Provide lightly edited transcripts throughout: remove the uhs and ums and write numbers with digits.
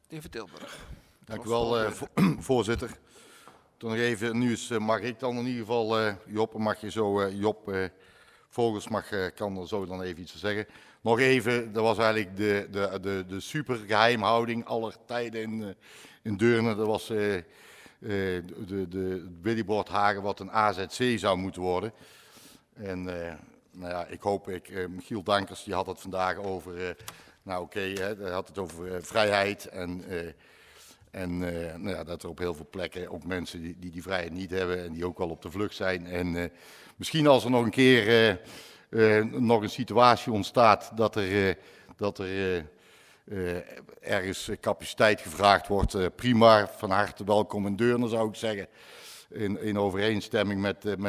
De heer Vertilburg. Dank u wel, voorzitter. Toen nog even, nu mag ik dan in ieder geval, Job, mag je zo, Job Vogels kan er zo dan even iets van zeggen. Nog even, dat was eigenlijk de super geheimhouding aller tijden in Deurne. Dat was de Willybord Hagen wat een AZC zou moeten worden. En nou ja, ik hoop, Michiel Dankers die had het vandaag over, hij had het over vrijheid en nou ja, dat er op heel veel plekken ook mensen die vrijheid niet hebben en die ook wel op de vlucht zijn. En misschien als er nog een keer nog een situatie ontstaat dat er ergens capaciteit gevraagd wordt, prima, van harte welkom in Deurne zou ik zeggen. In overeenstemming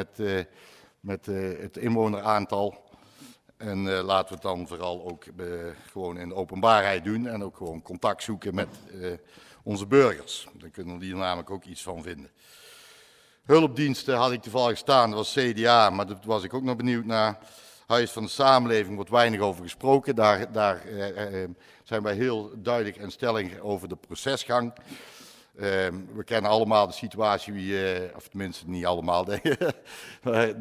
met het inwoneraantal. En laten we het dan vooral ook gewoon in de openbaarheid doen en ook gewoon contact zoeken met onze burgers. Dan kunnen we hier namelijk ook iets van vinden. Hulpdiensten had ik toevallig staan, dat was CDA, maar daar was ik ook nog benieuwd naar. Huis van de Samenleving wordt weinig over gesproken. Daar zijn wij heel duidelijk en stellig over de procesgang. We kennen allemaal de situatie, of tenminste niet allemaal. In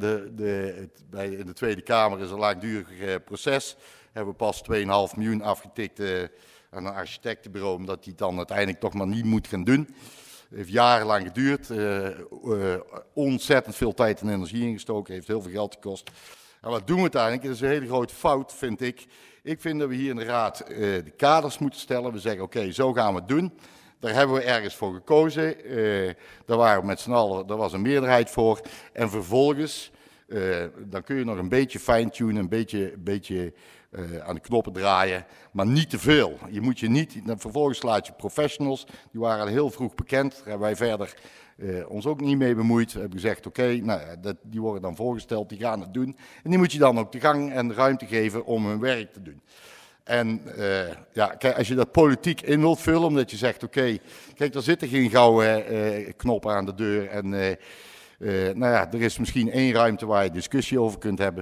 de Tweede Kamer is een langdurig proces. Hebben we pas 2,5 miljoen afgetikt aan een architectenbureau, omdat hij het dan uiteindelijk toch maar niet moet gaan doen. Het heeft jarenlang geduurd, ontzettend veel tijd en energie ingestoken, heeft heel veel geld gekost. En wat doen we uiteindelijk? Dat is een hele grote fout, vind ik. Ik vind dat we hier in de Raad de kaders moeten stellen. We zeggen, oké, zo gaan we het doen. Daar hebben we ergens voor gekozen. Daar waren we met z'n allen, daar was een meerderheid voor. En vervolgens, dan kun je nog een beetje fine-tunen, een beetje aan de knoppen draaien, maar niet te veel. Je moet je niet, vervolgens laat je professionals, die waren al heel vroeg bekend, daar hebben wij verder ons ook niet mee bemoeid. We hebben gezegd, oké, die worden dan voorgesteld, die gaan het doen. En die moet je dan ook de gang en de ruimte geven om hun werk te doen. En ja, kijk, als je dat politiek in wilt vullen, omdat je zegt, oké, kijk, er zitten geen gouden knoppen aan de deur. En nou ja, er is misschien één ruimte waar je discussie over kunt hebben.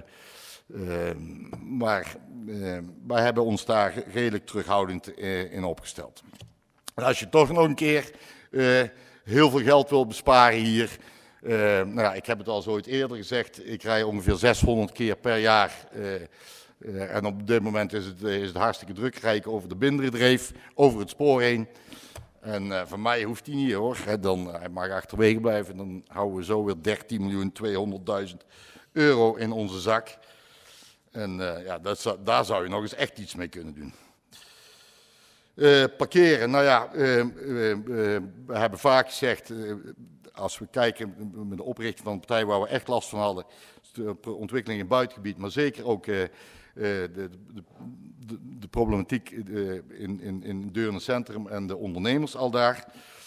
Maar wij hebben ons daar redelijk terughoudend in opgesteld. En als je toch nog een keer heel veel geld wil besparen hier. Nou ja, ik heb het al zo ooit eerder gezegd, ik rij ongeveer 600 keer per jaar. En op dit moment is het hartstikke druk. Rijden over de Binderdreef, over het spoor heen. En van mij hoeft hij niet hoor. Hij mag achterwege blijven. Dan houden we zo weer 13.200.000 euro in onze zak. En ja, daar zou je nog eens echt iets mee kunnen doen. Parkeren, nou ja, we hebben vaak gezegd, als we kijken met de oprichting van een partij waar we echt last van hadden, de ontwikkeling in het buitengebied, maar zeker ook de problematiek in Deurne Centrum en de ondernemers al daar.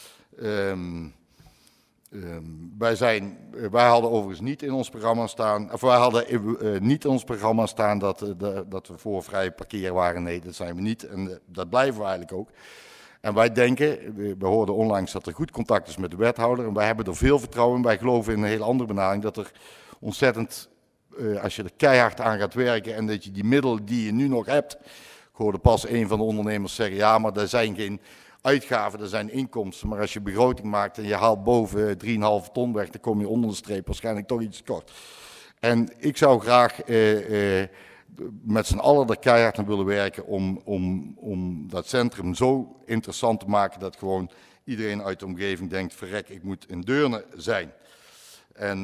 Wij hadden overigens niet in ons programma staan, of wij hadden niet in ons programma staan dat we voor vrij parkeren waren. Nee, dat zijn we niet en dat blijven we eigenlijk ook. En wij denken, we hoorden onlangs dat er goed contact is met de wethouder en wij hebben er veel vertrouwen in. Wij geloven in een hele andere benadering, dat er ontzettend, als je er keihard aan gaat werken en dat je die middelen die je nu nog hebt. Ik hoorde pas een van de ondernemers zeggen, ja, maar er zijn geen uitgaven, er zijn inkomsten. Maar als je begroting maakt en je haalt boven 3,5 ton weg, dan kom je onder de streep waarschijnlijk toch iets kort. En ik zou graag met z'n allen er keihard aan willen werken om dat centrum zo interessant te maken dat gewoon iedereen uit de omgeving denkt, verrek, ik moet in Deurne zijn. En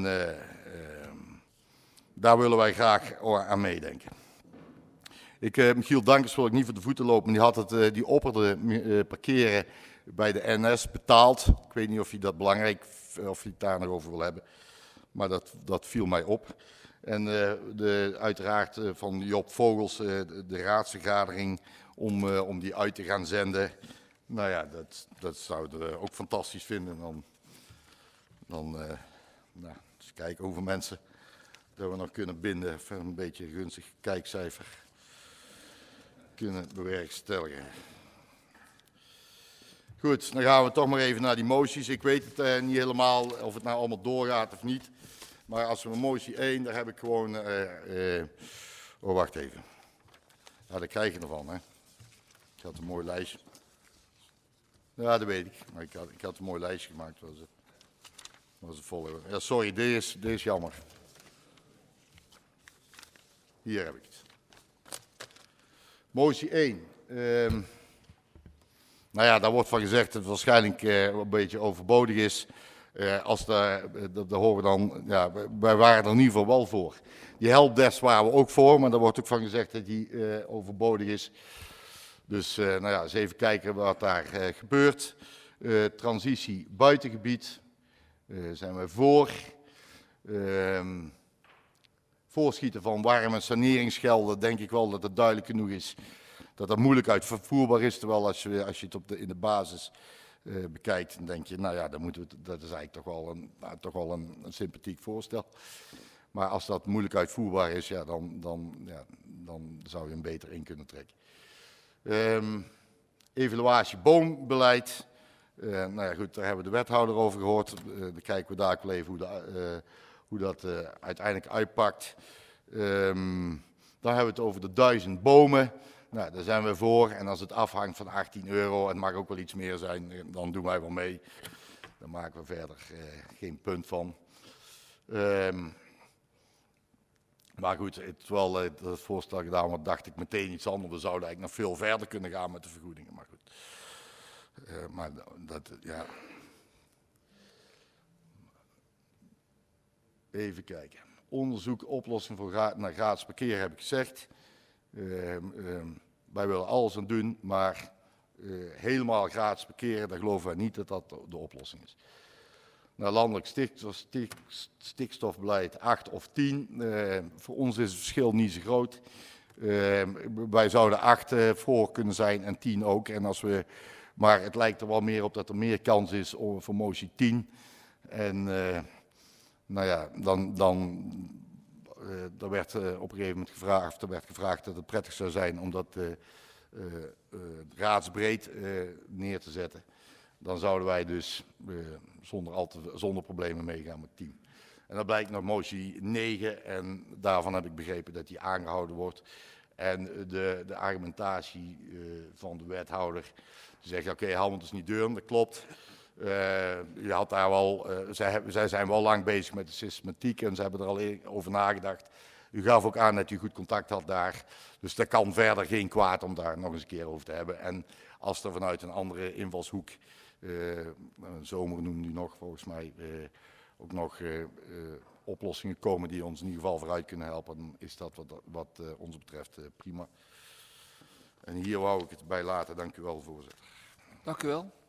daar willen wij graag aan meedenken. Michiel Dankers wil ik niet voor de voeten lopen, die opperde parkeren bij de NS betaald. Ik weet niet of hij dat belangrijk, of hij het daar nog over wil hebben, maar dat viel mij op. En uiteraard van Job Vogels, de raadsvergadering om die uit te gaan zenden. Nou ja, dat zouden we ook fantastisch vinden. Dan eens kijken hoeveel mensen dat we nog kunnen binden voor een beetje een gunstig kijkcijfer kunnen bewerkstelligen. Goed, dan gaan we toch maar even naar die moties. Ik weet het niet helemaal of het nou allemaal doorgaat of niet. Maar als we motie 1, daar heb ik gewoon... oh, wacht even. Ja, daar krijg je ervan, hè. Ik had een mooi lijstje. Ja, dat weet ik. Maar ik had een mooi lijstje gemaakt. Was het vol. Ja, sorry, deze is jammer. Hier heb ik het. Motie 1. Nou ja, daar wordt van gezegd dat het waarschijnlijk een beetje overbodig is. Daar horen we dan, ja, wij waren er in ieder geval wel voor. Die helpdesk waren we ook voor, maar daar wordt ook van gezegd dat die overbodig is. Dus nou ja, eens even kijken wat daar gebeurt. Transitie buitengebied zijn we voor. Voorschieten van warm- en saneringsgelden, denk ik wel dat het duidelijk genoeg is dat dat moeilijk uitvoerbaar is. Terwijl als je het in de basis bekijkt, dan denk je, nou ja, dat is eigenlijk toch wel een sympathiek voorstel. Maar als dat moeilijk uitvoerbaar is, ja, dan zou je hem beter in kunnen trekken. Evaluatie boombeleid. Nou ja, goed, daar hebben we de wethouder over gehoord. Dan kijken we daar wel even hoe dat uiteindelijk uitpakt. Dan hebben we het over de 1000 bomen. Nou, daar zijn we voor. En als het afhangt van €18, het mag ook wel iets meer zijn, dan doen wij wel mee. Daar maken we verder geen punt van. Maar goed, terwijl dat voorstel gedaan wordt, dacht ik meteen iets anders. We zouden eigenlijk nog veel verder kunnen gaan met de vergoedingen. Maar goed. Ja. Even kijken. Onderzoek, oplossing naar gratis parkeren heb ik gezegd. Wij willen alles aan doen, maar helemaal gratis parkeren, daar geloven wij niet dat dat de oplossing is. Nou, landelijk stikstofbeleid 8 of 10. Voor ons is het verschil niet zo groot. Wij zouden 8 voor kunnen zijn en 10 ook. Maar het lijkt er wel meer op dat er meer kans is voor motie 10. En nou ja, er werd op een gegeven moment gevraagd dat het prettig zou zijn om dat raadsbreed neer te zetten. Dan zouden wij dus zonder problemen meegaan met 10. En dan blijkt nog motie 9 en daarvan heb ik begrepen dat die aangehouden wordt. En de argumentatie van de wethouder, die zegt oké, Helmond is niet deur, dat klopt. Je had daar wel, zij zijn wel lang bezig met de systematiek en ze hebben er al over nagedacht. U gaf ook aan dat u goed contact had daar. Dus dat kan verder geen kwaad om daar nog eens een keer over te hebben. En als er vanuit een andere invalshoek, zomer noemde u nog volgens mij, ook nog oplossingen komen die ons in ieder geval vooruit kunnen helpen, dan is dat wat ons betreft prima. En hier wou ik het bij laten. Dank u wel, voorzitter. Dank u wel.